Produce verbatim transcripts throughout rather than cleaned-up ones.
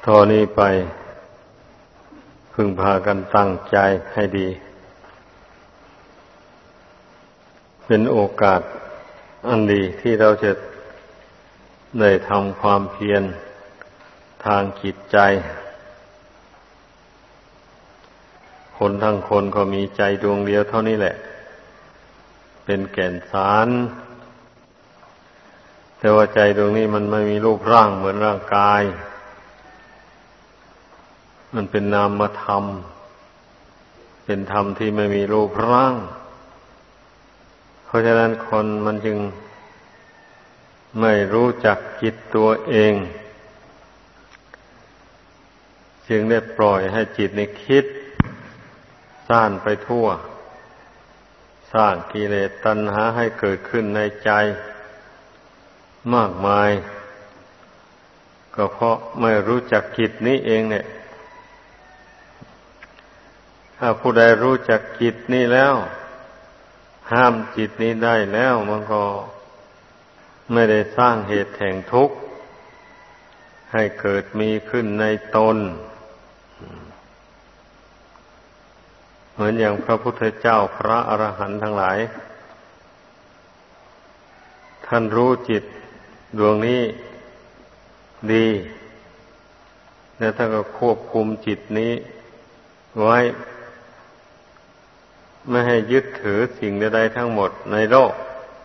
ตอนนี้ไปพึงพากันตั้งใจให้ดีเป็นโอกาสอันดีที่เราจะได้ทำความเพียรทางจิตใจคนทั้งคนก็มีใจดวงเดียวเท่านี้แหละเป็นแก่นสารแต่ว่าใจดวงนี้มันไม่มีรูปร่างเหมือนร่างกายมันเป็นนามธรรมเป็นธรรมที่ไม่มีรูปร่างเพราะฉะนั้นคนมันจึงไม่รู้จักจิตตัวเองจึงได้ปล่อยให้จิตในคิดซ่านไปทั่วสร้างกิเลสตัณหาให้เกิดขึ้นในใจมากมายก็เพราะไม่รู้จักจิตนี้เองเนี่ยถ้าผู้ใดรู้จักจิตนี้แล้วห้ามจิตนี้ได้แล้วมันก็ไม่ได้สร้างเหตุแห่งทุกข์ให้เกิดมีขึ้นในตนเหมือนอย่างพระพุทธเจ้าพระอรหันต์ทั้งหลายท่านรู้จิตดวงนี้ดีแล้วท่านก็ควบคุมจิตนี้ไว้ไม่ให้ยึดถือสิ่งใดๆทั้งหมดในโลก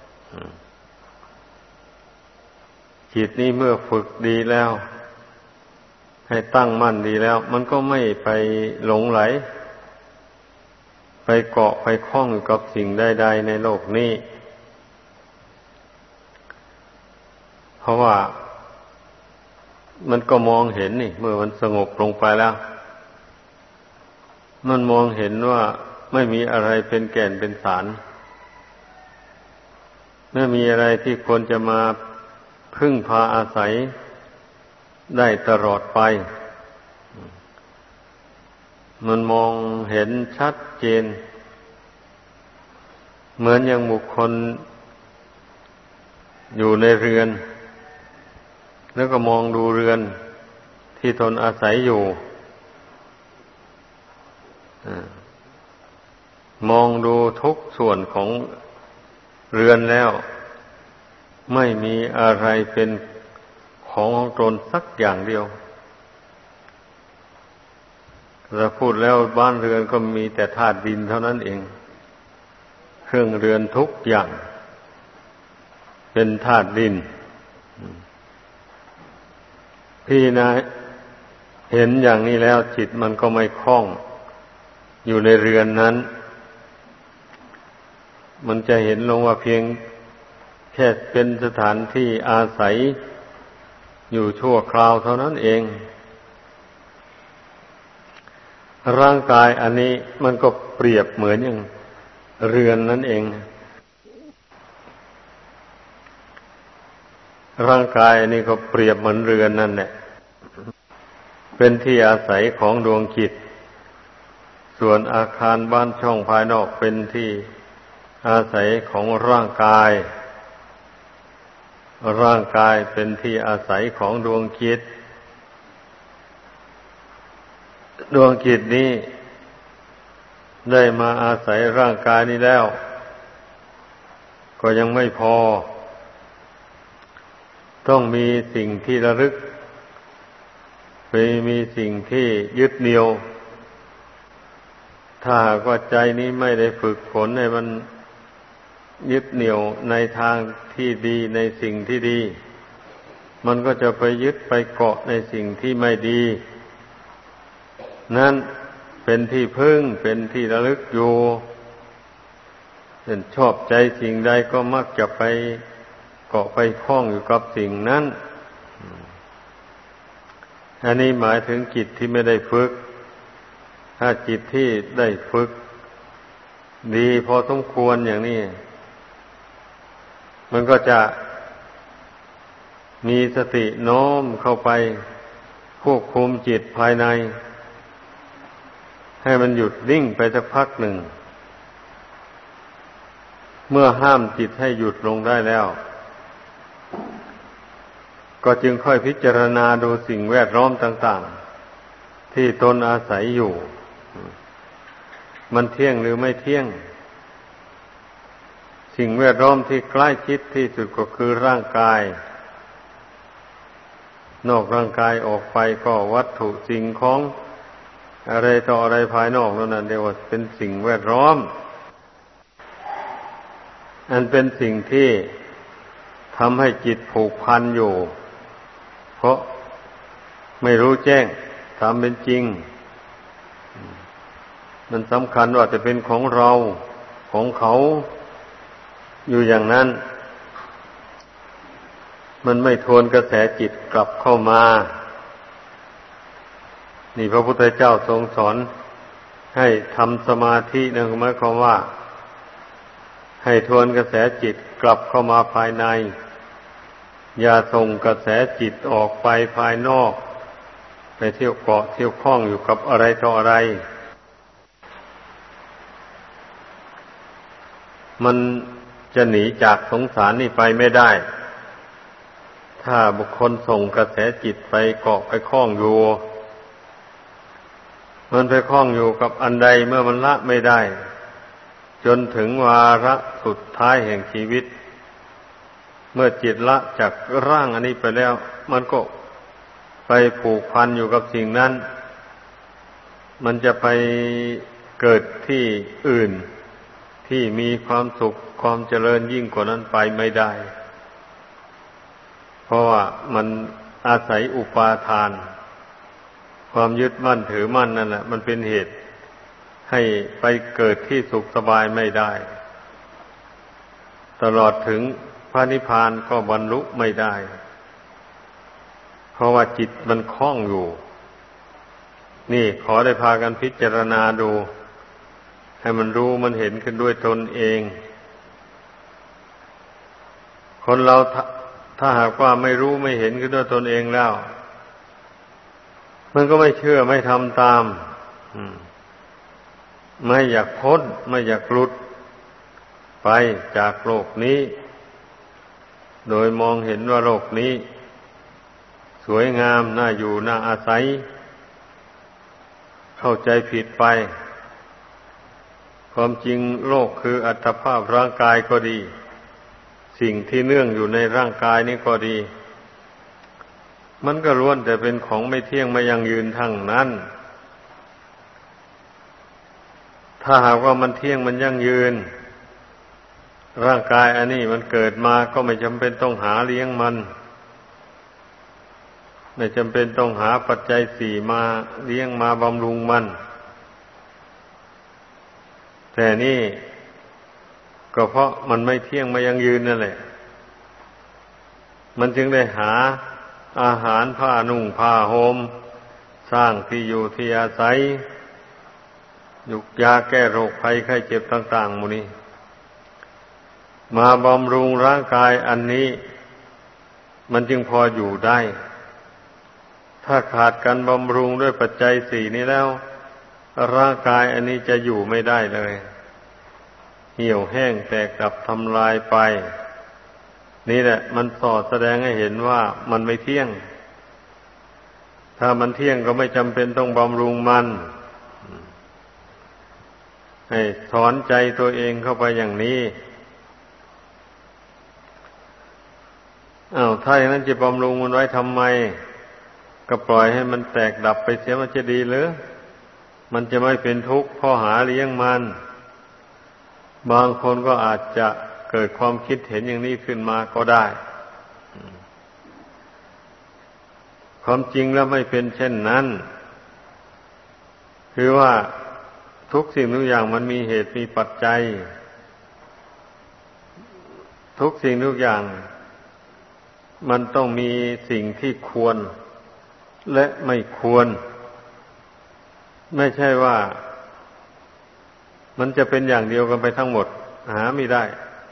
จิตนี้เมื่อฝึกดีแล้วให้ตั้งมั่นดีแล้วมันก็ไม่ไปหลงไหลไปเกาะไปคล้องอยู่กับสิ่งใดๆในโลกนี้เพราะว่ามันก็มองเห็นนี่เมื่อมันสงบลงไปแล้วมันมองเห็นว่าไม่มีอะไรเป็นแก่นเป็นสารไม่มีอะไรที่ควรจะมาพึ่งพาอาศัยได้ตลอดไปมันมองเห็นชัดเจนเหมือนอย่างบุคคลอยู่ในเรือนแล้วก็มองดูเรือนที่ตนอาศัยอยู่มองดูทุกส่วนของเรือนแล้วไม่มีอะไรเป็นของของตนสักอย่างเดียวเราพูดแล้วบ้านเรือนก็มีแต่ธาตุดินเท่านั้นเองเครื่องเรือนทุกอย่างเป็นธาตุดินพี่นะเห็นอย่างนี้แล้วจิตมันก็ไม่คล้องอยู่ในเรือนนั้นมันจะเห็นลงว่าเพียงแค่เป็นสถานที่อาศัยอยู่ชั่วคราวเท่านั้นเองร่างกายอันนี้มันก็เปรียบเหมือนอย่างเรือนนั่นเองร่างกายอันนี้ก็เปรียบเหมือนเรือนนั่นแหละเป็นที่อาศัยของดวงจิตส่วนอาคารบ้านช่องภายนอกเป็นที่อาศัยของร่างกายร่างกายเป็นที่อาศัยของดวงจิตดวงจิตนี้ได้มาอาศัยร่างกายนี้แล้วก็ยังไม่พอต้องมีสิ่งที่ระลึกไปมีสิ่งที่ยึดเหนี่ยวถ้าหากว่าใจนี้ไม่ได้ฝึกฝนให้มันยึดเหนี่ยวในทางที่ดีในสิ่งที่ดีมันก็จะไปยึดไปเกาะในสิ่งที่ไม่ดีนั่นเป็นที่พึ่งเป็นที่ระลึกอยู่เป็นชอบใจสิ่งใดก็มักจะไปเกาะไปคล้องอยู่กับสิ่งนั้นอันนี้หมายถึงจิตที่ไม่ได้ฝึกถ้าจิตที่ได้ฝึกดีพอสมควรอย่างนี้มันก็จะมีสติโน้มเข้าไปควบคุมจิตภายในให้มันหยุดนิ่งไปสักพักหนึ่งเมื่อห้ามจิตให้หยุดลงได้แล้วก็จึงค่อยพิจารณาดูสิ่งแวดล้อมต่างๆที่ตนอาศัยอยู่มันเที่ยงหรือไม่เที่ยงสิ่งแวดล้อมที่ใกล้ชิดที่สุดก็คือร่างกายนอกร่างกายออกไปก็วัตถุสิ่งของอะไรต่ออะไรภายนอกนั่นน่ะเรียกว่าเป็นสิ่งแวดล้อมอันเป็นสิ่งที่ทำให้จิตผูกพันอยู่เพราะไม่รู้แจ้งตามเป็นจริงมันสำคัญว่าจะเป็นของเราของเขาอยู่อย่างนั้นมันไม่ทวนกระแสจิตกลับเข้ามานี่พระพุทธเจ้าทรงสอนให้ทำสมาธินั่นหมายความว่าให้ทวนกระแสจิตกลับเข้ามาภายในอย่าส่งกระแสจิตออกไปภายนอกไปเที่ยวเกาะเที่ยวข้องอยู่กับอะไรต่ออะไรมันจะหนีจากสงสารนี่ไปไม่ได้ถ้าบุคคลส่งกระแสจิตไปเกาะไปคล้องอยู่มันไปคล้องอยู่กับอันใดเมื่อมันละไม่ได้จนถึงวาระสุดท้ายแห่งชีวิตเมื่อจิตละจากร่างอันนี้ไปแล้วมันก็ไปผูกพันอยู่กับสิ่งนั้นมันจะไปเกิดที่อื่นที่มีความสุขความเจริญยิ่งกว่านั้นไปไม่ได้เพราะว่ามันอาศัยอุปาทานความยึดมั่นถือมั่นนั่นแหละมันเป็นเหตุให้ไปเกิดที่สุขสบายไม่ได้ตลอดถึงพระนิพพานก็บรรลุไม่ได้เพราะว่าจิตมันคล้องอยู่นี่ขอได้พากันพิจารณาดูให้มันรู้มันเห็นขึ้นด้วยตนเองคนเราถ้าหากว่าไม่รู้ไม่เห็นขึ้นด้วยตนเองแล้วมันก็ไม่เชื่อไม่ทำตามไม่อยากพ้นไม่อยากหลุดไปจากโลกนี้โดยมองเห็นว่าโลกนี้สวยงามน่าอยู่น่าอาศัยเข้าใจผิดไปความจริงโลกคืออัตภาพร่างกายก็ดีสิ่งที่เนื่องอยู่ในร่างกายนี้ก็ดีมันก็ล้วนแต่เป็นของไม่เที่ยงไม่ยั่งยืนทั้งนั้นถ้าหากว่ามันเที่ยงมันยั่งยืนร่างกายอันนี้มันเกิดมาก็ไม่จำเป็นต้องหาเลี้ยงมันไม่จำเป็นต้องหาปัจจัยสี่มาเลี้ยงมาบำรุงมันแต่นี่ก็เพราะมันไม่เที่ยงไม่ยั่งยืนนั่นแหละมันจึงได้หาอาหารผ้านุ่งผ้าห่มสร้างที่อยู่ที่อาศัยยุกยาแก้โรคภัยไข้เจ็บต่างๆหมู่นี้มาบำรุงร่างกายอันนี้มันจึงพออยู่ได้ถ้าขาดการบำรุงด้วยปัจจัยสี่นี้แล้วร่างกายอันนี้จะอยู่ไม่ได้เลยเหี่ยวแห้งแตกดับทำลายไปนี่แหละมันสอดแสดงให้เห็นว่ามันไม่เที่ยงถ้ามันเที่ยงก็ไม่จำเป็นต้องบำรุงมันให้สอนใจตัวเองเข้าไปอย่างนี้อ้าวถ้าอย่างนั้นจะบำรุงมันไว้ทำไมก็ปล่อยให้มันแตกดับไปเสียมันจะดีหรือมันจะไม่เป็นทุกข์เพราะหาเลี้ยงมันบางคนก็อาจจะเกิดความคิดเห็นอย่างนี้ขึ้นมาก็ได้ความจริงแล้วไม่เป็นเช่นนั้นคือว่าทุกสิ่งทุกอย่างมันมีเหตุมีปัจจัยทุกสิ่งทุกอย่างมันต้องมีสิ่งที่ควรและไม่ควรไม่ใช่ว่ามันจะเป็นอย่างเดียวกันไปทั้งหมดหาไม่ได้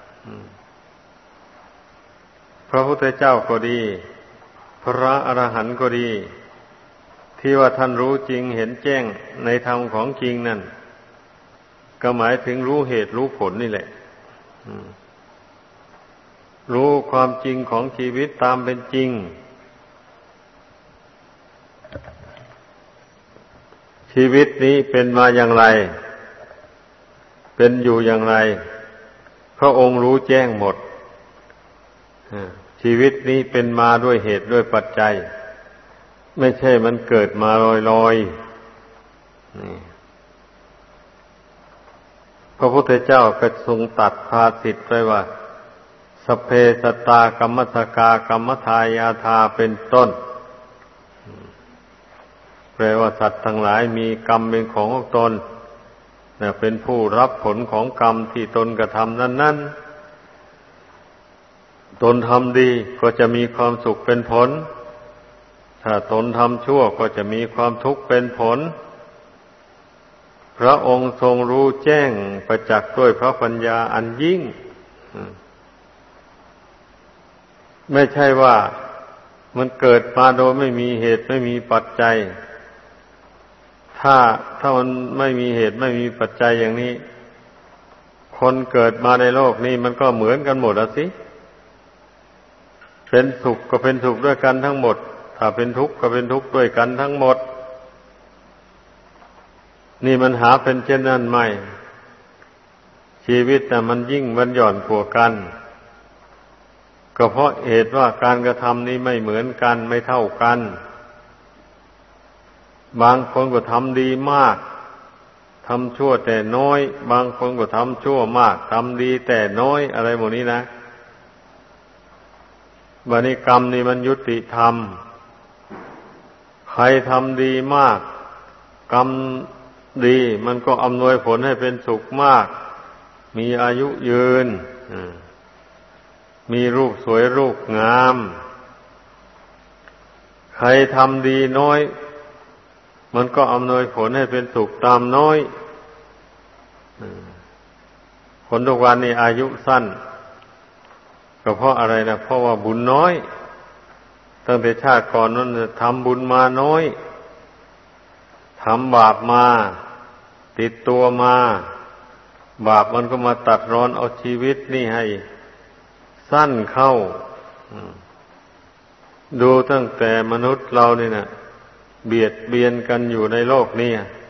พระพุทธเจ้าก็ดีพระอรหันต์ก็ดีที่ว่าท่านรู้จริงเห็นแจ้งในธรรมของจริงนั่นก็หมายถึงรู้เหตุรู้ผลนี่แหละรู้ความจริงของชีวิตตามเป็นจริงชีวิตนี้เป็นมาอย่างไรเป็นอยู่อย่างไรพระองค์รู้แจ้งหมดชีวิตนี้เป็นมาด้วยเหตุด้วยปัจจัยไม่ใช่มันเกิดมาลอยๆพระพุทธเจ้าก็ทรงตัดภาษิตไว้ว่าสัพเพสัตตากัมมัสสกากัมมทายาธาเป็นต้นแปลว่าสัตว์ทั้งหลายมีกรรมเป็นของของตนเป็นผู้รับผลของกรรมที่ตนกระทำนั้นๆตนทำดีก็จะมีความสุขเป็นผลถ้าตนทำชั่วก็จะมีความทุกข์เป็นผลพระองค์ทรงรู้แจ้งประจักษ์ด้วยพระปัญญาอันยิ่งไม่ใช่ว่ามันเกิดมาโดยไม่มีเหตุไม่มีปัจจัยถ้าถ้ามันไม่มีเหตุไม่มีปัจจัยอย่างนี้คนเกิดมาในโลกนี้มันก็เหมือนกันหมดอ่ะสิเป็นสุขก็เป็นสุขด้วยกันทั้งหมดถ้าเป็นทุกข์ก็เป็นทุกข์ด้วยกันทั้งหมดนี่มันหาเป็นเช่นนั้นไม่ชีวิตน่ะมันยิ่งมันหย่อนกว่ากันก็เพราะเหตุว่าการกระทำนี้ไม่เหมือนกันไม่เท่ากันบางคนก็ทำดีมากทำชั่วแต่น้อยบางคนก็ทำชั่วมากทำดีแต่น้อยอะไรหมดนี้นะบัดนี้กรรมนี่มันยุติธรรมใครทำดีมากกรรมดีมันก็อำนวยผลให้เป็นสุขมากมีอายุยืนมีรูปสวยรูปงามใครทำดีน้อยมันก็อำนวยผลให้เป็นสุขตามน้อยคนทุกวันนี้อายุสั้นก็เพราะอะไรนะเพราะว่าบุญน้อยตั้งแต่ชาติก่อนนั้นทำบุญมาน้อยทำบาปมาติดตัวมาบาปมันก็มาตัดรอนเอาชีวิตนี่ให้สั้นเข้าดูตั้งแต่มนุษย์เรานี่นะเบียดเบียนกันอยู่ในโลกนี้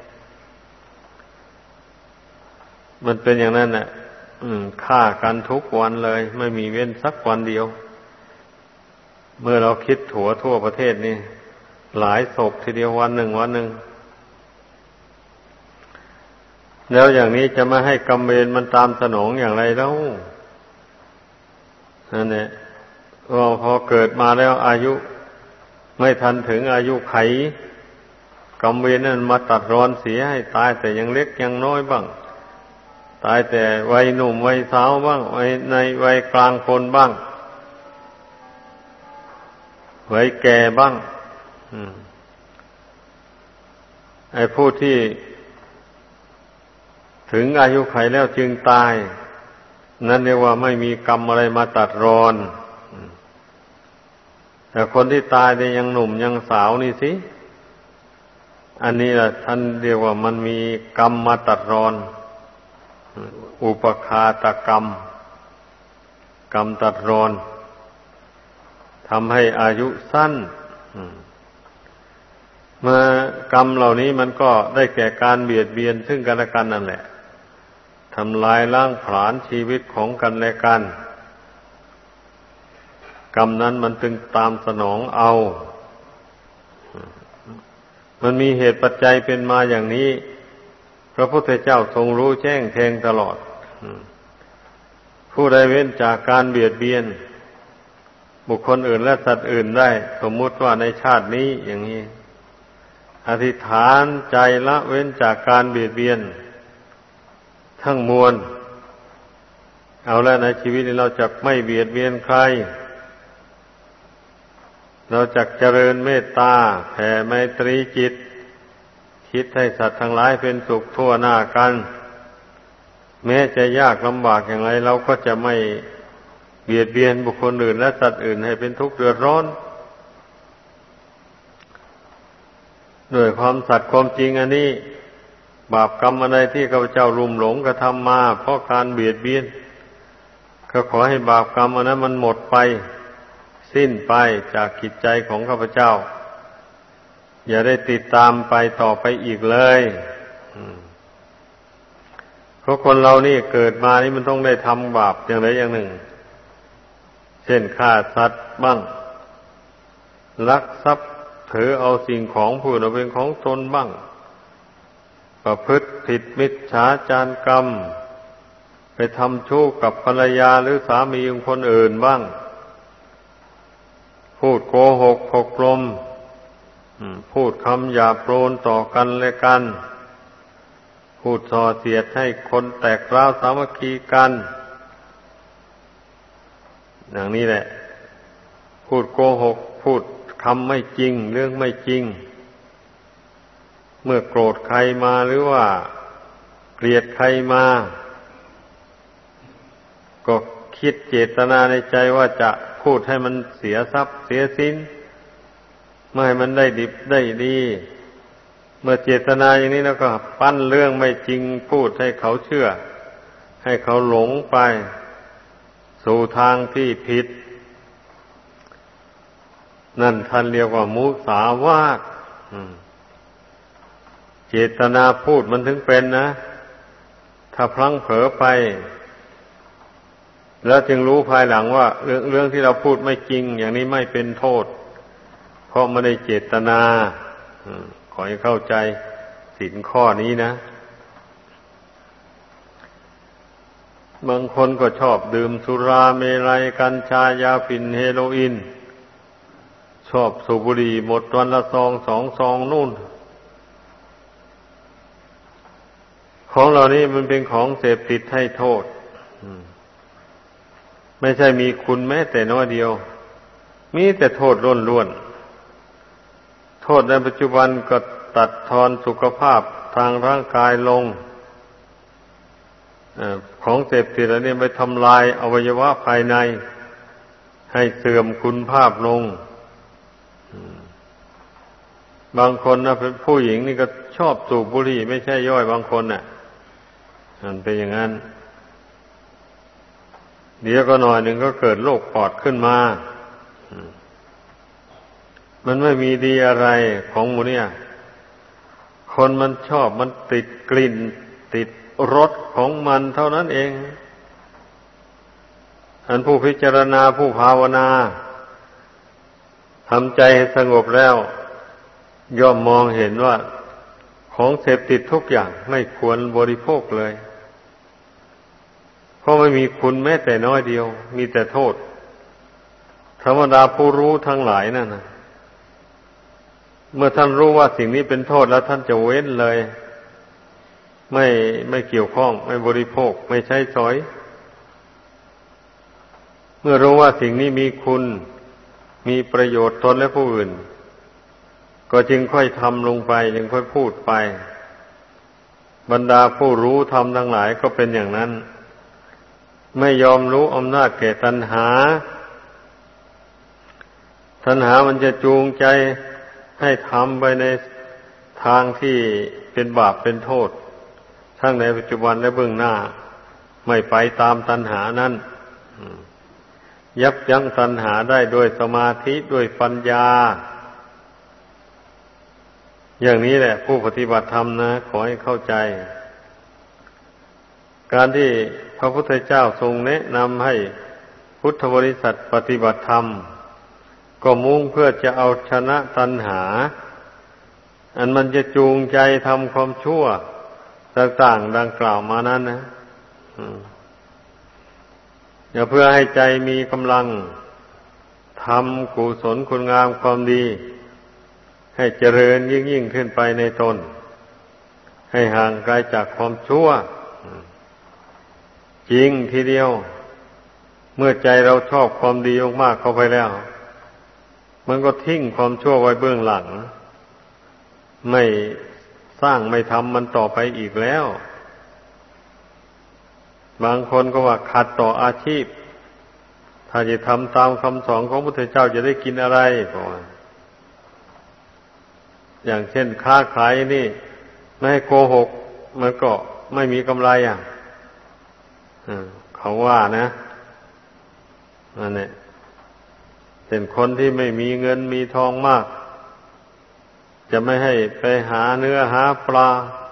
มันเป็นอย่างนั้นน่ะฆ่ากันทุกวันเลยไม่มีเว้นสักวันเดียวเมื่อเราคิดถั่วทั่วประเทศนี่หลายศพทีเดียววันหนึ่งวันหนึ่งแล้วอย่างนี้จะมาให้กรรมเวรมันตามสนองอย่างไรแล้วนั่นแหละพอเกิดมาแล้วอายุไม่ทันถึงอายุไขกรรมเวรนั้นมาตัดรอนเสียให้ตายแต่ยังเล็กยังน้อยบ้างตายแต่วัยหนุ่มวัยสาวบ้างวัยในวัยกลางคนบ้างวัยแก่บ้างไอ้ผู้ที่ถึงอายุไขแล้วจึงตายนั่นเรียกว่าไม่มีกรรมอะไรมาตัดรอนแต่คนที่ตายเนี่ยยังหนุ่มยังสาวนี่สิอันนี้แหละท่านเรียกว่ามันมีกรรมมาตัดรอนอุปคาตกรรมกรรมตัดรอนทำให้อายุสั้นเมื่อกรรมเหล่านี้มันก็ได้แก่การเบียดเบียนซึ่งกันและกันนั่นแหละทำลายล้างผลาญชีวิตของกันและกันกรรมนั้นมันจึงตามสนองเอามันมีเหตุปัจจัยเป็นมาอย่างนี้พระพุทธเจ้าทรงรู้แจ้งแทงตลอดผู้ใดเว้นจากการเบียดเบียนบุคคลอื่นและสัตว์อื่นได้สมมุติว่าในชาตินี้อย่างนี้อธิษฐานใจละเว้นจากการเบียดเบียนทั้งมวลเอาแล้วในชีวิตนี้เราจะไม่เบียดเบียนใครเราจะเจริญเมตตาแผ่ไมตรีจิตคิดให้สัตว์ทั้งหลายเป็นสุขทั่วหน้ากันแม้จะยากลำบากอย่างไรเราก็จะไม่เบียดเบียนบุคคลอื่นและสัตว์อื่นให้เป็นทุกข์เดือดร้อนด้วยความสัตย์ความจริงอันนี้บาปกรรมอะไรที่ข้าพเจ้าลุ่มหลงกระทำมาเพราะการเบียดเบียนก็ขอให้บาปกรรมอันนั้นมันหมดไปสิ้นไปจากจิตใจของข้าพเจ้าอย่าได้ติดตามไปต่อไปอีกเลยเพราะคนเรานี่เกิดมานี่มันต้องได้ทำบาปอย่างใดอย่างหนึ่งเช่นฆ่าสัตว์บ้างลักทรัพย์ถือเอาสิ่งของผู้อื่นเป็นของตนบ้างประพฤติผิดมิจฉาจารกรรมไปทำชู้กับภรรยาหรือสามีของคนอื่นบ้างพูดโกหกหกลมพูดคำหยาบโลนต่อกันและกันพูดส่อเสียดให้คนแตกร้าวสามัคคีกันอย่างนี้แหละพูดโกหกพูดคำไม่จริงเรื่องไม่จริงเมื่อโกรธใครมาหรือว่าเกลียดใครมาก็คิดเจตนาในใจว่าจะพูดให้มันเสียทรัพย์เสียสินไม่ให้มันได้ดิบได้ดีเมื่อเจตนาอย่างนี้แล้วก็ปั้นเรื่องไม่จริงพูดให้เขาเชื่อให้เขาหลงไปสู่ทางที่ผิดนั่นท่านเรียกว่ามุสาวาทเจตนาพูดมันถึงเป็นนะถ้าพลั้งเผลอไปแล้วจึงรู้ภายหลังว่าเรื่องเรื่องที่เราพูดไม่จริงอย่างนี้ไม่เป็นโทษเพราะไม่ได้เจตนาขอให้เข้าใจศีลข้อนี้นะบางคนก็ชอบดื่มสุราเมลัยกัญชายาฝิ่นเฮโรอีนชอบสูบบุหรี่หมดวันละซองสองซองนู่นของเหล่านี้มันเป็นของเสพติดให้โทษไม่ใช่มีคุณแม้แต่น้อยเดียวมีแต่โทษล้วนๆโทษในปัจจุบันก็ตัดทอนสุขภาพทางร่างกายลงของเสพติดเหล่านี้ไปทำลายอวัยวะภายในให้เสื่อมคุณภาพลงบางคนนะเป็นผู้หญิงนี่ก็ชอบสูบบุหรี่ไม่ใช่ย่อยบางคนน่ะมันเป็นอย่างนั้นเดี๋ยวก็หน่อยหนึ่งก็เกิดโรคปอดขึ้นมามันไม่มีดีอะไรของหมูเนี่ยคนมันชอบมันติดกลิ่นติดรสของมันเท่านั้นเองอันผู้พิจารณาผู้ภาวนาทำใจให้สงบแล้วย่อมมองเห็นว่าของเสพติดทุกอย่างไม่ควรบริโภคเลยเพราะไม่มีคุณแม้แต่น้อยเดียวมีแต่โทษธรรมดาผู้รู้ทั้งหลายนั่นนะเมื่อท่านรู้ว่าสิ่งนี้เป็นโทษแล้วท่านจะเว้นเลยไม่ไม่เกี่ยวข้องไม่บริโภคไม่ใช้สอยเมื่อรู้ว่าสิ่งนี้มีคุณมีประโยชน์ตนและผู้อื่นก็จึงค่อยทำลงไปจึงค่อยพูดไปบรรดาผู้รู้ธรรมทั้งหลายก็เป็นอย่างนั้นไม่ยอมรู้อำนาจแก่ตัณหาตัณหามันจะจูงใจให้ทำไปในทางที่เป็นบาปเป็นโทษทั้งในปัจจุบันและเบื้องหน้าไม่ไปตามตัณหานั้นยับยั้งตัณหาได้ด้วยสมาธิด้วยปัญญาอย่างนี้แหละผู้ปฏิบัติธรรมนะขอให้เข้าใจการที่พระพุทธเจ้าทรงแนะนำให้พุทธบริษัทปฏิบัติธรรมก็มุ่งเพื่อจะเอาชนะตัณหาอันมันจะจูงใจทำความชั่วต่างๆดังกล่าวมานั้นนะอย่าเพื่อให้ใจมีกำลังทำกุศลคุณงามความดีให้เจริญยิ่งยิ่งขึ้นไปในตนให้ห่างไกลจากความชั่วจริงทีเดียวเมื่อใจเราชอบความดีมากๆเข้าไปแล้วมันก็ทิ้งความชั่วไว้เบื้องหลังไม่สร้างไม่ทำมันต่อไปอีกแล้วบางคนก็ว่าขัดต่ออาชีพถ้าจะทำตามคำสอนของพระพุทธเจ้าจะได้กินอะไรก็อย่างเช่นค้าขายนี่ไม่ให้โกหกมันก็ไม่มีกำไรอ่ะเขาว่านะนั่นแหละเป็นคนที่ไม่มีเงินมีทองมากจจะไม่ให้ไปหาเนื้อหาปลา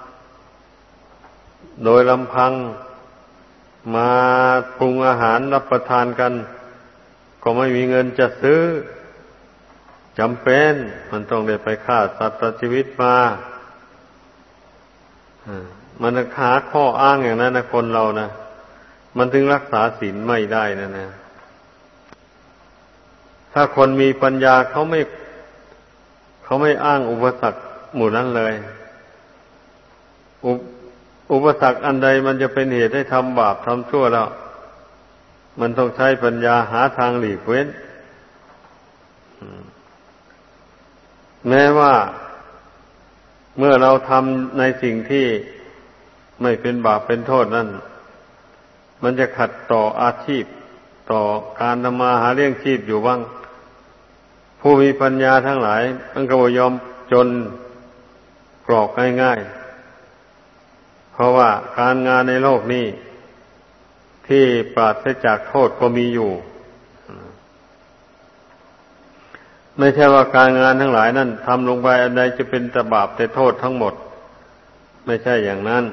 โดยลำพังมาปรุงอาหารรับประทานกันก็ไม่มีเงินจะซื้อจำเป็นมันต้องได้ไปฆ่าสัตว์ตัดชีวิตมามันหาข้ออ้างอย่างนั้นนะคนเรานะมันถึงรักษาศีลไม่ได้นะนะถ้าคนมีปัญญาเขาไม่เขาไม่อ้างอุปสรรคหมู่นั้นเลยอุอุปสรรคอันใดมันจะเป็นเหตุให้ทำบาปทำชั่วแล้วมันต้องใช้ปัญญาหาทางหลีกเว้นแม้ว่าเมื่อเราทำในสิ่งที่ไม่เป็นบาปเป็นโทษนั่นมันจะขัดต่ออาชีพต่อการทำมาหาเลี้ยงชีพอยู่บ้างผู้มีปัญญาทั้งหลายมันก็บ่ยอมจนกรอกง่ายๆเพราะว่าการงานในโลกนี้ที่ปราศจากโทษก็มีอยู่ไม่ใช่ว่าการงานทั้งหลายนั่นทำลงไปอันใดจะเป็นแต่บาปแต่โทษทั้งหมดไม่ใช่อย่างนั้น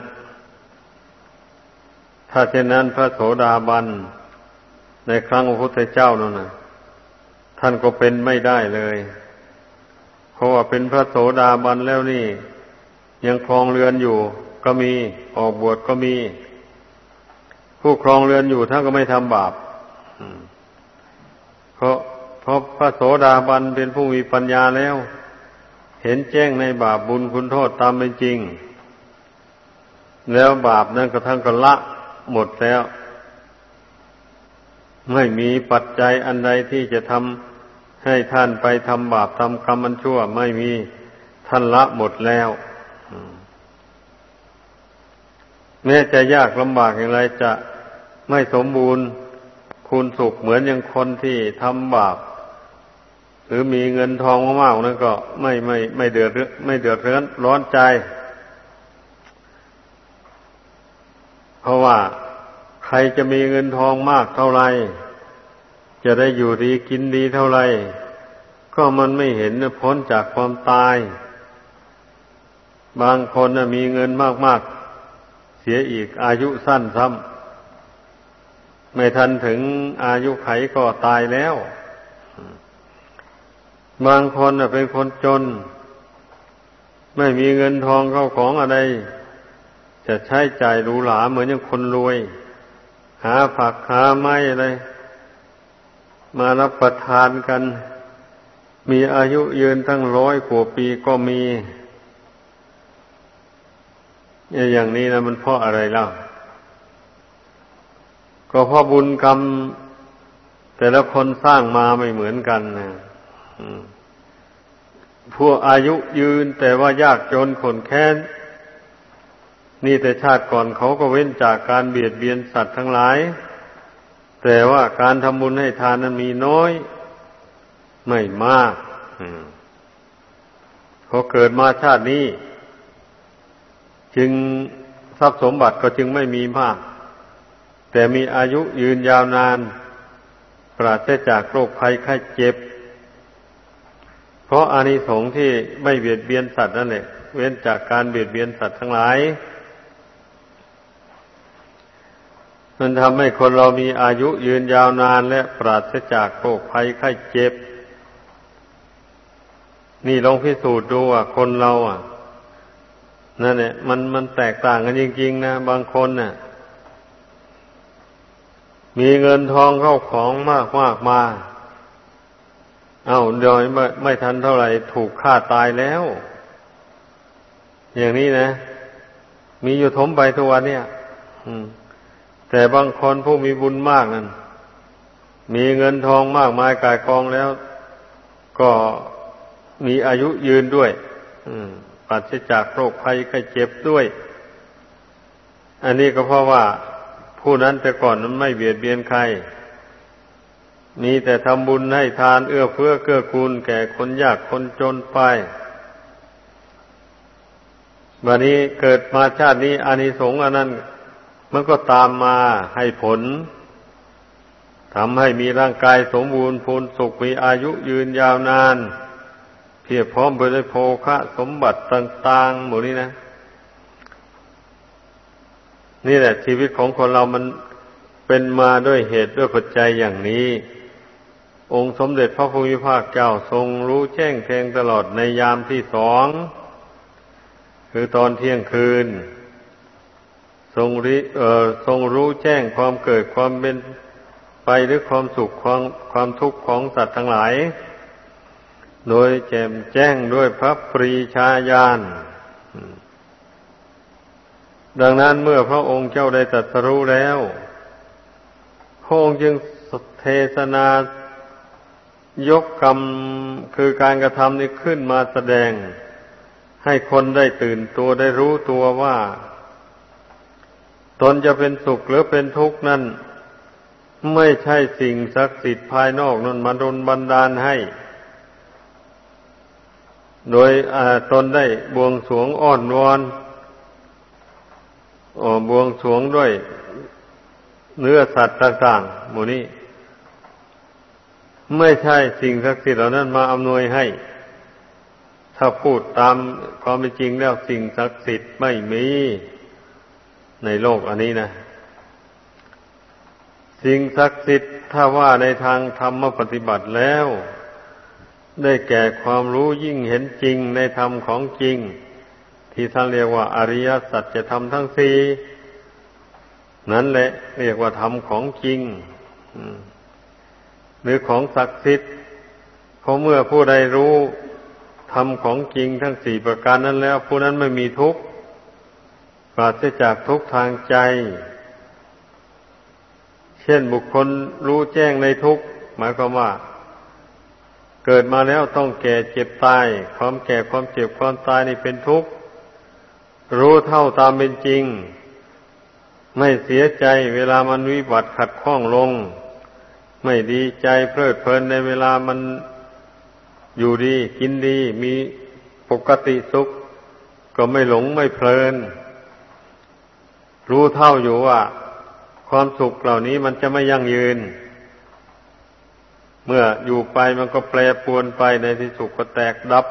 ถ้าเช่นนั้นพระโสดาบันในครั้งพระพุทธเจ้านั่นน่ะท่านก็เป็นไม่ได้เลยเพราะว่าเป็นพระโสดาบันแล้วนี่ยังครองเรือนอยู่ก็มีออกบวชก็มีผู้ครองเรือนอยู่ท่านก็ไม่ทำบาปเพราะเพราะพระโสดาบันเป็นผู้มีปัญญาแล้วเห็นแจ้งในบาปบุญคุณโทษตามเป็นจริงแล้วบาปนั้นก็ทั้งก็ละหมดแล้วไม่มีปัจจัยอันใดที่จะทำให้ท่านไปทำบาปทำกรรมอันชั่วไม่มีท่านละหมดแล้วแม้จะยากลำบากอย่างไรจะไม่สมบูรณ์คูณสุขเหมือนอย่างคนที่ทำบาปหรือมีเงินทองมากๆนั้นก็ไม่ไม่ไม่เดือดไม่เดือดร้อนร้อนใจเพราะว่าใครจะมีเงินทองมากเท่าไรจะได้อยู่ดีกินดีเท่าไรก็มันไม่เห็นพ้นจากความตายบางคนมีเงินมากๆเสียอีกอายุสั้นซ้ำไม่ทันถึงอายุไขก็ตายแล้วบางคนเป็นคนจนไม่มีเงินทองเข้าของอะไรจะใช้จ่ายหรูหราเหมือนอย่างคนรวยหาผักหาไม้อะไรมารับประทานกันมีอายุยืนตั้งร้อยกว่าปีก็มีอย่างนี้นะมันเพราะอะไรเล่าก็เพราะบุญกรรมแต่ละคนสร้างมาไม่เหมือนกันนะพวกอายุยืนแต่ว่ายากจนขนแค้นนี่แต่ชาติก่อนเขาก็เว้นจากการเบียดเบียนสัตว์ทั้งหลายแต่ว่าการทำบุญให้ทานนั้นมีน้อยไม่มากพอเกิดมาชาตินี้จึงทรัพย์สมบัติก็จึงไม่มีมากแต่มีอายุยืนยาวนานปราศจากโรคภัยไข้เจ็บเพราะอานิสงส์ที่ไม่เบียดเบียนสัตว์นั่นแหละเว้นจากการเบียดเบียนสัตว์ทั้งหลายมันทำให้คนเรามีอายุยืนยาวนานและปราศจากโรคภัยไข้เจ็บนี่ลองพิสูจน์ดูว่าคนเราอ่ะนั่นแหละมันมันแตกต่างกันจริงๆนะบางคนน่ะมีเงินทองเข้าของมากมากมาเอ้าเดี๋ยวไม่ไม่ทันเท่าไหร่ถูกฆ่าตายแล้วอย่างนี้นะมีอยู่ถมไปทุกวันเนี่ยอืมแต่บางคนผู้มีบุญมากนั่นมีเงินทองมากมายกายกองแล้วก็มีอายุยืนด้วยปราศจากโรคภัยไข้เจ็บด้วยอันนี้ก็เพราะว่าผู้นั้นแต่ก่อนนั้นไม่เบียดเบียนใครมีแต่ทำบุญให้ทานเอื้อเฟื้อเกื้อกูลแก่คนยากคนจนไปบัดนี้เกิดมาชาตินี้อานิสงส์อันนั้นมันก็ตามมาให้ผลทำให้มีร่างกายสมบูรณ์พูนสุขมีอายุยืนยาวนานพพียบพร้อมไปด้วยโภคะสมบัติต่างๆหมู่นี้นะนี่แหละชีวิตของคนเรามันเป็นมาด้วยเหตุด้วยปัจจัยอย่างนี้องค์สมเด็จพระพุทธภาคเจ้าทรงรู้แจ้งแทงตลอดในยามที่สองคือตอนเที่ยงคืนทรงริเอ่อทรงรู้แจ้งความเกิดความเป็นไปหรือความสุขความความทุกข์ของสัตว์ทั้งหลายโดยแจ่มแจ้งด้วยพระปรีชาญาณดังนั้นเมื่อพระองค์เจ้าได้ตรัสรู้แล้วพระองค์จึงเทศนายกกรรมคือการกระทำนี้ขึ้นมาแสดงให้คนได้ตื่นตัวได้รู้ตัวว่าตนจะเป็นสุขหรือเป็นทุกข์นั้นไม่ใช่สิ่งศักดิ์สิทธิ์ภายนอกนั้นมาดลบันดาลให้โดยตนได้บวงสรวงอ้อนวอนบวงสรวงด้วยเนื้อสัตว์ต่างๆหมู่นี้ไม่ใช่สิ่งศักดิ์สิทธิ์เหล่านั้นมาอำนวยให้ถ้าพูดตามความเป็นจริงแล้วสิ่งศักดิ์สิทธิ์ไม่มีในโลกอันนี้นะสิ่งศักดิ์สิทธิ์ถ้าว่าในทางธรรมปฏิบัติแล้วได้แก่ความรู้ยิ่งเห็นจริงในธรรมของจริงที่ท่านเรียกว่าอริยสัจธรรมทั้งสี่นั่นแหละเรียกว่าธรรมของจริงหรือของศักดิ์สิทธิ์เพราะเมื่อผู้ใดรู้ธรรมของจริงทั้งสี่ประการนั้นแล้วผู้นั้นไม่มีทุกข์ปราศจากทุกข์ทางใจเช่นบุคคลรู้แจ้งในทุกข์หมายความว่าเกิดมาแล้วต้องแก่เจ็บตายความแก่ความเจ็บความตายนี่เป็นทุกข์รู้เท่าตามเป็นจริงไม่เสียใจเวลามันวิบัติขัดข้องลงไม่ดีใจเพลิดเพลินในเวลามันอยู่ดีกินดีมีปกติสุขก็ไม่หลงไม่เพลินรู้เท่าอยู่ว่าความสุขเหล่านี้มันจะไม่ยั่งยืนเมื่ออยู่ไปมันก็แปรปรวนไปในที่สุดก็แตกดับ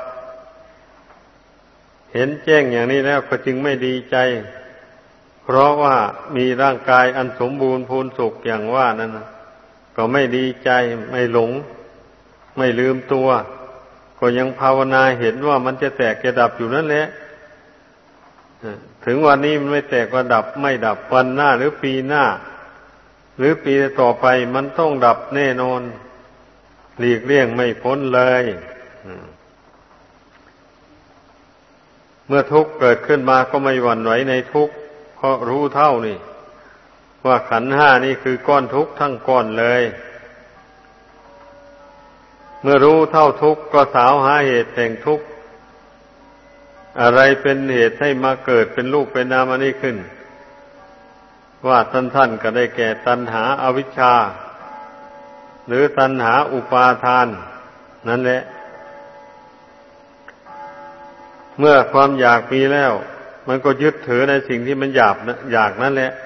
เห็นแจ้งอย่างนี้แล้วก็จึงไม่ดีใจเพราะว่ามีร่างกายอันสมบูรณ์พูนสุขอย่างว่านั้นก็ไม่ดีใจไม่หลงไม่ลืมตัวก็ยังภาวนาเห็นว่ามันจะแตกจะดับอยู่นั่นแหละถึงวันนี้มันไม่แตกก็ดับไม่ดับวันหน้าหรือปีหน้าหรือปีต่อไปมันต้องดับแน่นอนหลีกเลี่ยงไม่พ้นเลยเมื่อทุกข์เกิดขึ้นมาก็ไม่หวั่นไหวในทุกข์เพราะรู้เท่านี่ว่าขันธ์ห้านี่คือก้อนทุกข์ทั้งก้อนเลยเมื่อรู้เท่าทุกข์ก็สาวหาเหตุแห่งทุกข์อะไรเป็นเหตุให้มาเกิดเป็นรูปเป็นนามอันนี้ขึ้นว่าท่านๆก็ได้แก่ตัณหาอวิชชาหรือตัณหาอุปาทานนั่นแหละเมื่อความอยากมีแล้วมันก็ยึดถือในสิ่งที่มันอยากอยากนั่นแหละ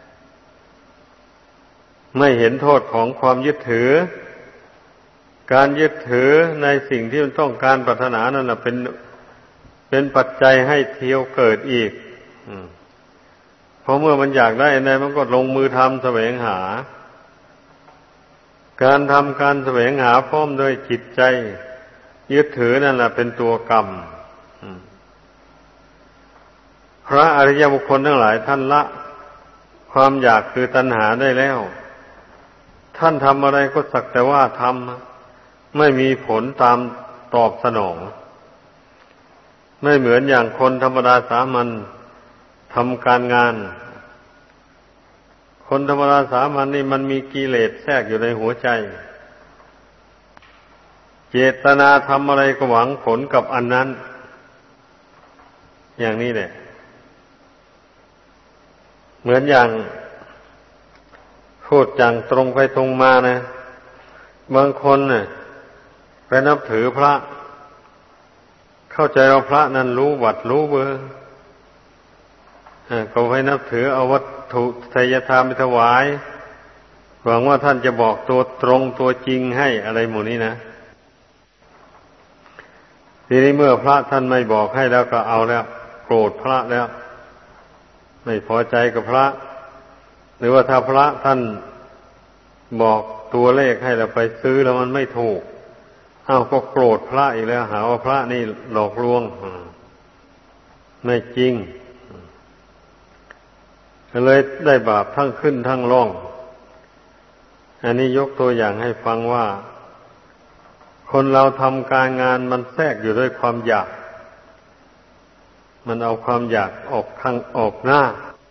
ไม่เห็นโทษของความยึดถือการยึดถือในสิ่งที่มันต้องการปรารถนานั่นแหละเป็นเป็นปัจจัยให้เที่ยวเกิดอีกเพราะเมื่อมันอยากได้อะไรมันก็ลงมือทำแสวงหาการทำการแสวงหาพร้อมด้วยจิตใจยึดถือนั่นแหละเป็นตัวกรรมพระอริยบุคคลทั้งหลายท่านละความอยากคือตัณหาได้แล้วท่านทำอะไรก็สักแต่ว่าทำไม่มีผลตามตอบสนองไม่เหมือนอย่างคนธรรมดาสามัญทำการงานคนธรรมดาสามัญนี่มันมีกิเลสแทรกอยู่ในหัวใจเจตนาทำอะไรก็หวังผลกับอันนั้นอย่างนี้แหละเหมือนอย่างพูดอย่างตรงไปตรงมานะบางคนน่ะไปนับถือพระเข้าใจว่าพระนั้นรู้วัดรู้เบอร์ก็ไปนับถือเอาวัตถุไสยธรรมไปถวายหวังว่าท่านจะบอกตัวตรงตัวจริงให้อะไรหมู่นี้นะทีนี้เมื่อพระท่านไม่บอกให้แล้วก็เอาแล้วโกรธพระแล้วไม่พอใจกับพระหรือว่าถ้าพระท่านบอกตัวเลขให้เราไปซื้อแล้วมันไม่ถูกอ้าวก็โกรธพระอีกแล้วหาว่าพระนี่หลอกลวงไม่จริงก็เลยได้บาปทั้งขึ้นทั้งล่องอันนี้ยกตัวอย่างให้ฟังว่าคนเราทำการงานมันแทรกอยู่ด้วยความอยากมันเอาความอยากออกข้างออกหน้า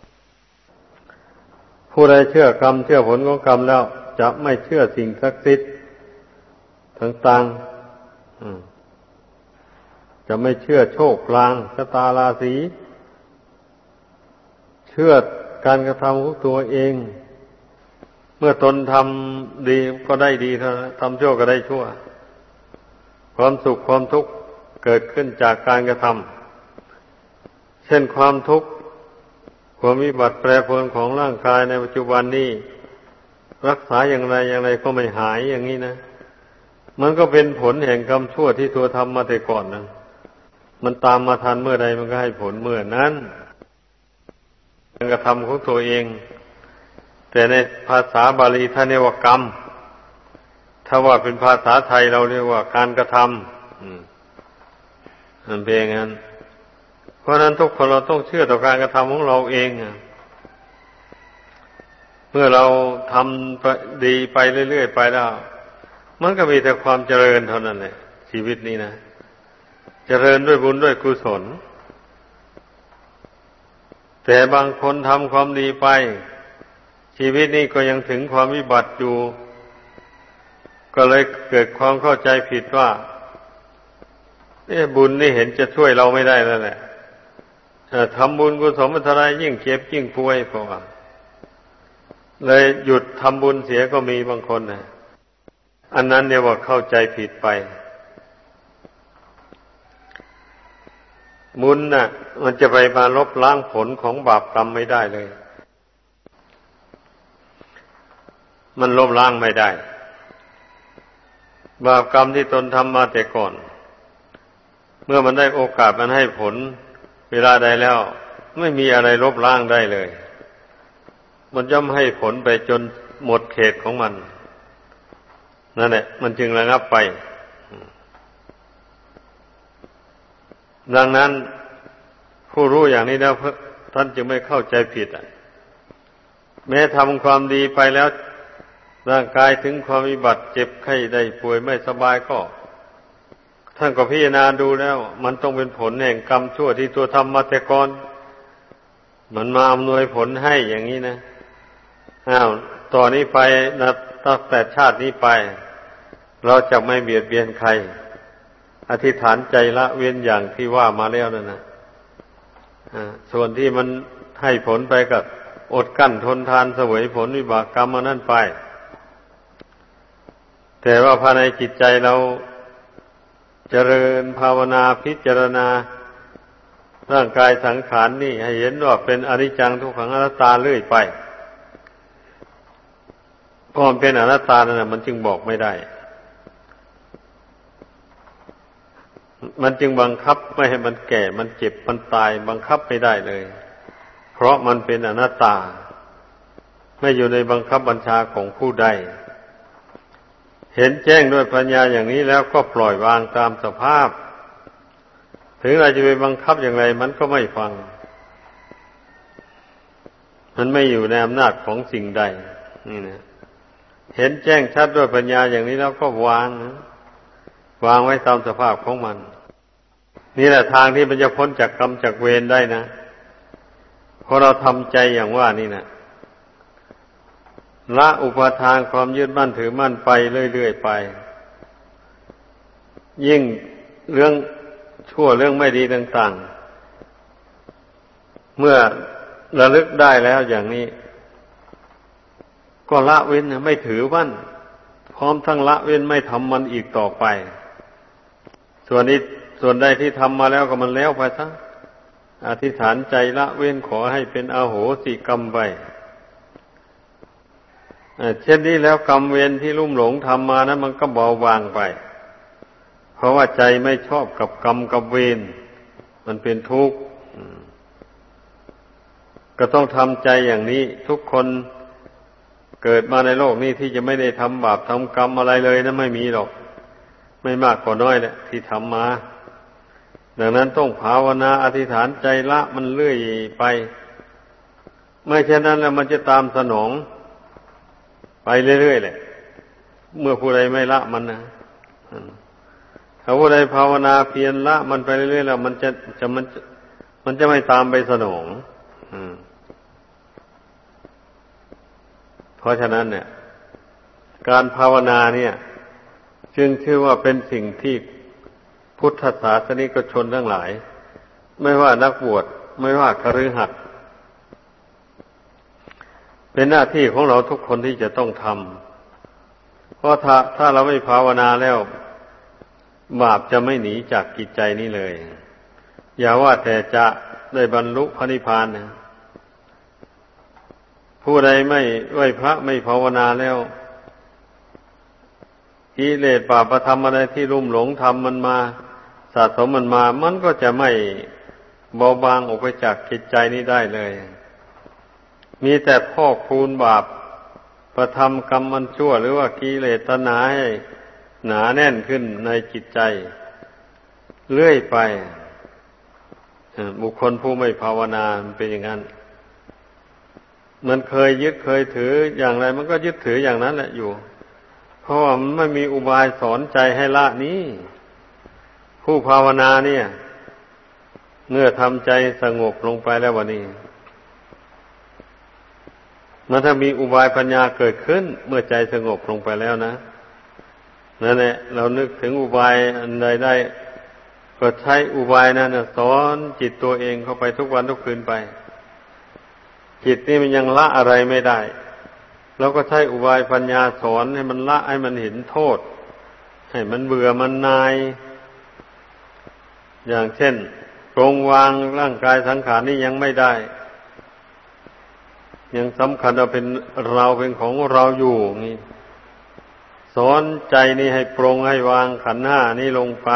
ผู้ใดเชื่อกรรมเชื่อผลของกรรมแล้วจะไม่เชื่อสิ่งศักดิ์สิทธิ์ต่างๆจะไม่เชื่อโชคลางชะตาราศีเชื่อการกระทำของตัวเองเมื่อตนทำดีก็ได้ดีเท่านั้นทำชั่วก็ได้ชั่วความสุขความทุกข์เกิดขึ้นจากการกระทำเช่นความทุกข์ความวิบัติแปรปรวนของร่างกายในปัจจุบันนี้รักษาอย่างไรอย่างไรก็ไม่หายอย่างนี้นะมันก็เป็นผลแห่งกรรมชั่วที่ตัวทำมาแต่ก่อนนะมันตามมาทันเมื่อใดมันก็ให้ผลเมื่อนั้นการกระทำของตัวเองแต่ในภาษาบาลีท่านเรียกว่ากรรมถ้าว่าเป็นภาษาไทยเราเรียกว่าการกระทำมันเป็นอย่างนั้นเพราะนั้นทุกคนเราต้องเชื่อต่อการกระทำของเราเองเมื่อเราทำดีไปเรื่อยๆไปแล้วมันก็มีแต่ความเจริญเท่านั้นแหละชีวิตนี้นะเจริญด้วยบุญด้วยกุศลแต่บางคนทำความดีไปชีวิตนี้ก็ยังถึงความวิบัติอยู่ก็เลยเกิดความเข้าใจผิดว่าเอ๊ะบุญนี่เห็นจะช่วยเราไม่ได้แล้วแหละทำบุญกุศลมันเท่าไรยิ่งเจ็บยิ่งป่วยเพราะว่าเลยหยุดทำบุญเสียก็มีบางคนนะอันนั้นเรียกว่าเข้าใจผิดไปบุญน่ะมันจะไปมาลบล้างผลของบาปกรรมไม่ได้เลยมันลบล้างไม่ได้บาปกรรมที่ตนทำมาแต่ก่อนเมื่อมันได้โอกาสมันให้ผลเวลาใดแล้วไม่มีอะไรลบล้างได้เลยมันย่อมให้ผลไปจนหมดเขตของมันนั่นแหละมันจึงระงับไปดังนั้นผู้รู้อย่างนี้แล้วท่านจึงไม่เข้าใจผิดอ่ะแม้ทำความดีไปแล้วร่างกายถึงความวิบัติเจ็บไข้ได้ป่วยไม่สบายก็ท่านก็พิจารณาดูแล้วมันต้องเป็นผลแห่งกรรมชั่วที่ตัวทำมาแต่ก่อนมันมาอำนวยผลให้อย่างนี้นะอ้าวต่อนนี้ไปนับตั้งแต่ชาตินี้ไปเราจะไม่เบียดเบียนใครอธิษฐานใจละเว้นอย่างที่ว่ามาแล้วนั่นนะส่วนที่มันให้ผลไปก็อดกั้นทนทานเสวยผลวิบากกรรมมานั่นไปแต่ว่าภายในจิตใจเราเจริญภาวนาพิจารณาร่างกายสังขารนี่ให้เห็นว่าเป็นอนิจจังทุกขังอนัตตาเรื่อยไปเพราะมันเป็นอนัตตานั่นน่ะมันจึงบอกไม่ได้มันจึงบังคับไม่ให้มันแก่มันเจ็บมันตายบังคับไม่ได้เลยเพราะมันเป็นอนัตตาไม่อยู่ในบังคับบัญชาของผู้ใดเห็นแจ้งด้วยปัญญาอย่างนี้แล้วก็ปล่อยวางตามสภาพถึงเราจะไปบังคับอย่างไรมันก็ไม่ฟังมันไม่อยู่ในอำนาจของสิ่งใดนี่นะเห็นแจ้งชัดด้วยปัญญาอย่างนี้แล้วก็วางวางไว้ตามสภาพของมันนี่แหละทางที่มันจะพ้นจากกรรมจากเวรได้นะเพราะเราทำใจอย่างว่านี่นะละอุปทานความยึดมั่นถือมั่นไปเรื่อยๆไปยิ่งเรื่องชั่วเรื่องไม่ดีต่างๆเมื่อระลึกได้แล้วอย่างนี้ก็ละเว้นไม่ถือมั่นพร้อมทั้งละเว้นไม่ทำมันอีกต่อไปส่วนนี้ส่วนใดที่ทำมาแล้วก็มันแล้วไปซะอธิษฐานใจละเว้นขอให้เป็นอโหสิกรรมไปเช่นนี้แล้วกรรมเวรที่ลุ่มหลงทำมานั้นมันก็เบาบางไปเพเพราะว่าใจไม่ชอบกับกรรมกับเวรมันเป็นทุกข์ก็ต้องทำใจอย่างนี้ทุกคนเกิดมาในโลกนี้ที่จะไม่ได้ทำบาปทำกรรมอะไรเลยนะไม่มีหรอกไม่มากก็น้อยแหละที่ทำมาดังนั้นต้องภาวนาอธิษฐานใจละมันเรื่อยไปไม่เช่นนั้นแล้วมันจะตามสนองไปเรื่อยๆแหละเมื่อผู้ใดไม่ละมันนะถ้าผู้ใดภาวนาเพียรละมันไปเรื่อยๆแล้วมันจะจะมันมันจะไม่ตามไปสนองเพราะฉะนั้นเนี่ยการภาวนาเนี่ยจึงชื่อว่าเป็นสิ่งที่พุทธศาสนิกชนทั้งหลายไม่ว่านักบวชไม่ว่าคฤหัสถ์เป็นหน้าที่ของเราทุกคนที่จะต้องทำเพราะถ้าถ้าเราไม่ภาวนาแล้วบาปจะไม่หนีจากจิตใจนี้เลยอย่าว่าแต่จะได้บรรลุพระนิพพานนะผู้ใดไม่ไหว้พระไม่ภาวนาแล้วกิเลสบาปธรรมอะไรที่ลุ่มหลงทำมันมาสะสมมันมามันก็จะไม่เบาบางออกไปจากจิตใจนี้ได้เลยมีแต่พอกพูนบาปประทำกรรมมันชั่วหรือว่ากิเลสตัณหาให้หนาแน่นขึ้นในจิตใจเรื่อยไปบุคคลผู้ไม่ภาวนาเป็นอย่างนั้นมันเคยยึดเคยถืออย่างไรมันก็ยึดถืออย่างนั้นแหละอยู่เพราะว่ามันไม่มีอุบายสอนใจให้ละนี้ผู้ภาวนาเนี่ยเมื่อทำใจสงบลงไปแล้ววันนี้มันถ้ามีอุบายปัญญาเกิดขึ้นเมื่อใจสงบลงไปแล้วนะนั่นแหละเรานึกถึงอุบายอันใดได้ก็ใช้อุบายนั้นสอนจิตตัวเองเข้าไปทุกวันทุกคืนไปจิตนี่มันยังละอะไรไม่ได้เราก็ใช้อุบายปัญญาสอนให้มันละให้มันเห็นโทษให้มันเบื่อมันนายอย่างเช่นปรงวางร่างกายสังขารนี่ยังไม่ได้ยังสำคัญว่าเป็นเราเป็นของเราอยู่นี่สอนใจนี่ให้ปรงให้วางขันธ์ห้านี่ลงไป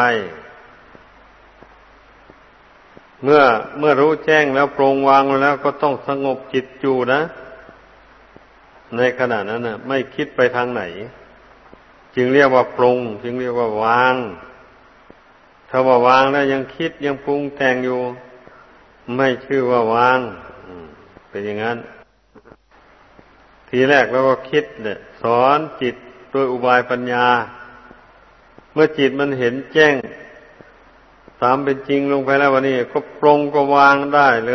เมื่อเมื่อรู้แจ้งแล้วปรงวางแล้วก็ต้องสงบจิตอยู่นะในขณะนั้นน่ะไม่คิดไปทางไหนจึงเรียกว่าปรงจึงเรียกว่าวางถ้าว่าวางแล้วยังคิดยังปรุงแต่งอยู่ไม่ชื่อว่าวางเป็นอย่างนั้นทีแรกเราก็คิดเนี่ยสอนจิตโดยอุบายปัญญาเมื่อจิตมันเห็นแจ้งตามเป็นจริงลงไปแล้ววันนี้ก็ปรงก็วางได้เล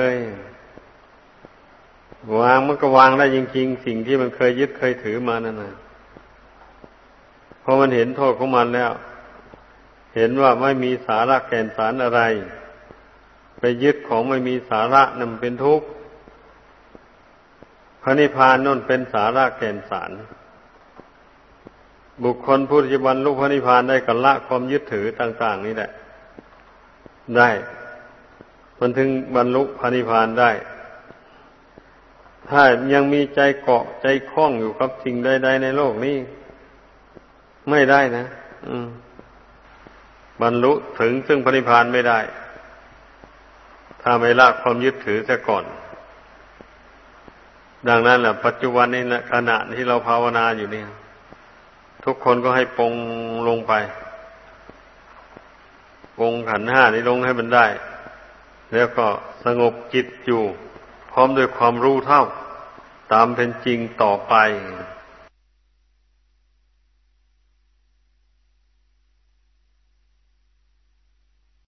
ยวางมันก็วางได้จริงๆสิ่งที่มันเคยยึดเคยถือมานั่นนะพอมันเห็นโทษของมันแล้วเห็นว่าไม่มีสาระแก่นสารอะไรไปยึดของไม่มีสาระนั่นเป็นทุกข์พระนิพพานนั่นเป็นสาระแก่นสารบุคคลผู้ที่บรรลุพระนิพพานได้ก็ละความยึดถือต่างๆนี่แหละได้มันถึงบรรลุพระนิพพานได้ถ้ายังมีใจเกาะใจคล้องอยู่กับสิ่งใดๆในโลกนี้ไม่ได้นะอืมบรรลุถึงซึ่งพระนิพพานไม่ได้ถ้าไม่ละความยึดถือซะก่อนดังนั้นแหละปัจจุบันนี้นะขณะที่เราภาวนาอยู่เนี่ยทุกคนก็ให้ปรงลงไปปรงขันธ์ห้านี้ลงให้มันได้แล้วก็สงบจิตอยู่พร้อมด้วยความรู้เท่าตามเป็นจริงต่อไป